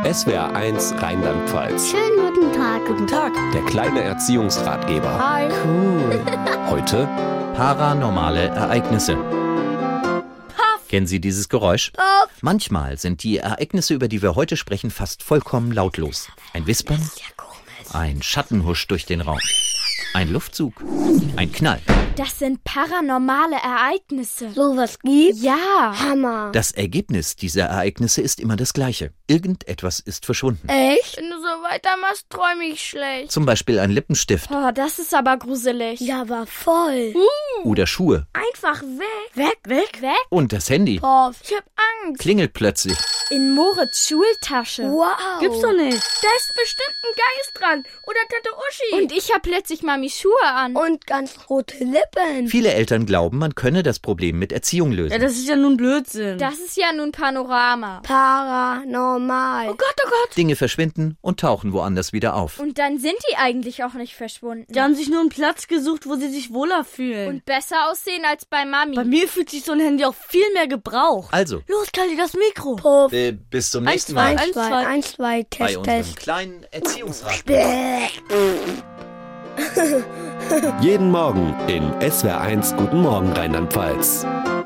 SWR1 Rheinland-Pfalz. Schönen guten Tag. Guten Tag. Der kleine Erziehungsratgeber. Hi. Cool. Heute Paranormale Ereignisse. Kennen Sie dieses Geräusch? Puff. Manchmal sind die Ereignisse, über die wir heute sprechen, fast vollkommen lautlos. Ein Wispern, ein Schatten huscht durch den Raum, ein Luftzug, ein Knall. Das sind paranormale Ereignisse. Sowas gibt's? Ja. Hammer. Das Ergebnis dieser Ereignisse ist immer das gleiche. Irgendetwas ist verschwunden. Echt? Wenn du so weitermachst, träume ich schlecht. Zum Beispiel ein Lippenstift Oh, das ist aber gruselig. Ja, aber voll. oder Schuhe. Einfach weg. Weg? Weg? Und das Handy Puff. Ich hab Angst. klingelt plötzlich. In Moritz Schultasche. Wow. Gibt's doch nicht. Da ist bestimmt ein Geist dran. Oder Tante Uschi. Und ich hab plötzlich Mamis Schuhe an. Und ganz rote Lippen. Viele Eltern glauben, man könne das Problem mit Erziehung lösen. Ja, das ist ja nun Blödsinn. Das ist ja nun Panorama. Paranormal. Oh Gott, oh Gott. Dinge verschwinden und tauchen woanders wieder auf. Und dann sind die eigentlich auch nicht verschwunden. Die haben sich nur einen Platz gesucht, wo sie sich wohler fühlen. Und besser aussehen als bei Mami. Bei mir fühlt sich so ein Handy auch viel mehr gebraucht. Also, Los, Kalli, das Mikro. Puff. bis zum Eins, zwei. 1, 2, bei Test, unserem Test. kleinen Erziehungsratgeber. jeden Morgen in SWR1 Guten Morgen Rheinland-Pfalz.